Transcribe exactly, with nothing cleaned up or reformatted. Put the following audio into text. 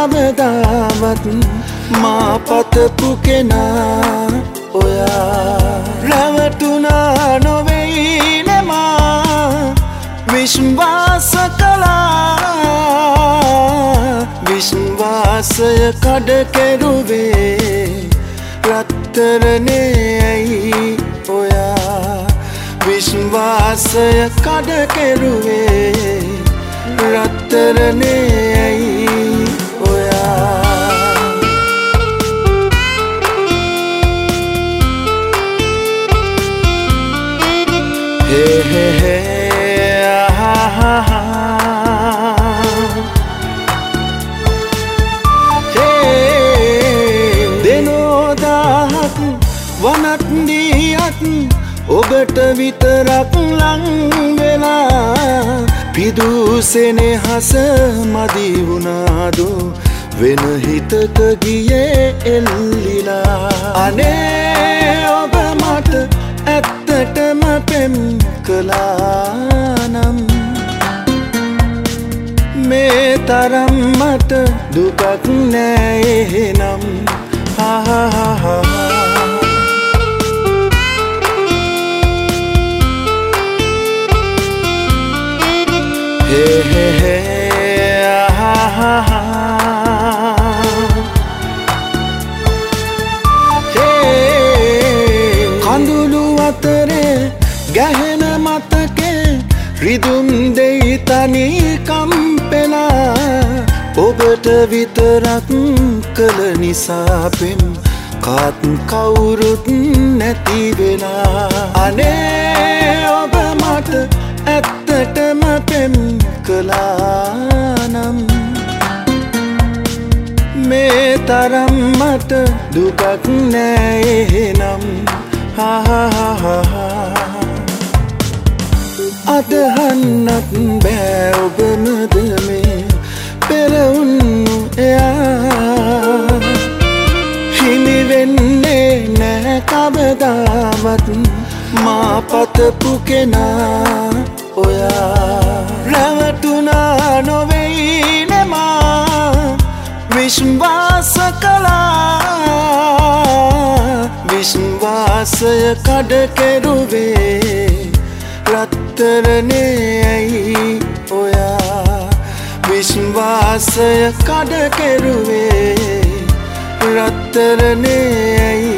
කවදාවත් මා පතපු කෙනා ඔයා රැවටුණා නොවෙයි නෙමා විශ්වාස කළා විශ්වාසය කඩ කෙරුවේ රත්තරනේ ඇයි ඔයා විශ්වාසය කඩ කෙරුවේ රත්තරනේ ඇයි ඔයා Hey hey hey ah ah ah Hey denodak wanat diyat ඔබට විතරක් ලං වෙලා පිදුසෙනේ හස මදි වුණාදු වෙන හිතක ගියේ එල්ලිලා අනේ ඔබ මට ඇත්තටම පෙම් කළා නම් මේ තරම් මට දුකක් නෑ එහෙනම් හා හා හා Hey hey hey ah ah ah Hey කඳුළු අතරේ ගැහෙන මතකේ රිදුම් දෙයි තනි කම්පෙලා ඔබට විතරක් කළ නිසා පෙම් කාත් කවුරුත් නැති වෙලා අනේ ඔබ මට ඇත්තටම පෙම් කළා නම් මේ තරම් මට දුකක් නෑ එහෙනම් හා හා හා හා අදහන්නත් බෑ ඔබමද මේ පෙරවුන්නු එයා හිමි වෙන්නේ නෑ කවදාවත් මා පතපු කෙනා ඔයා රැවටුණා නොවෙයි නෙමා විශ්වාස කළා විශ්වාසය කඩ කෙරුවේ රත්තරනේ ඇයි ඔයා විශ්වාසය කඩ කෙරුවේ රත්තරනේ ඇයි